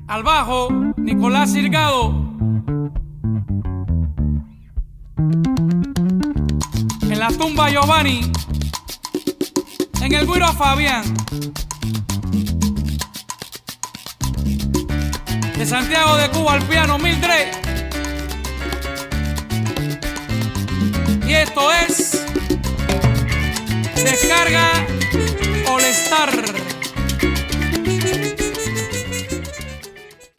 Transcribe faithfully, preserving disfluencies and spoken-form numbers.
Al bajo, Nicolás Sirgado. En la tumba, Giovanni. En el güiro, Fabián. De Santiago de Cuba al piano, Mildred. Y esto es Descarga All Star.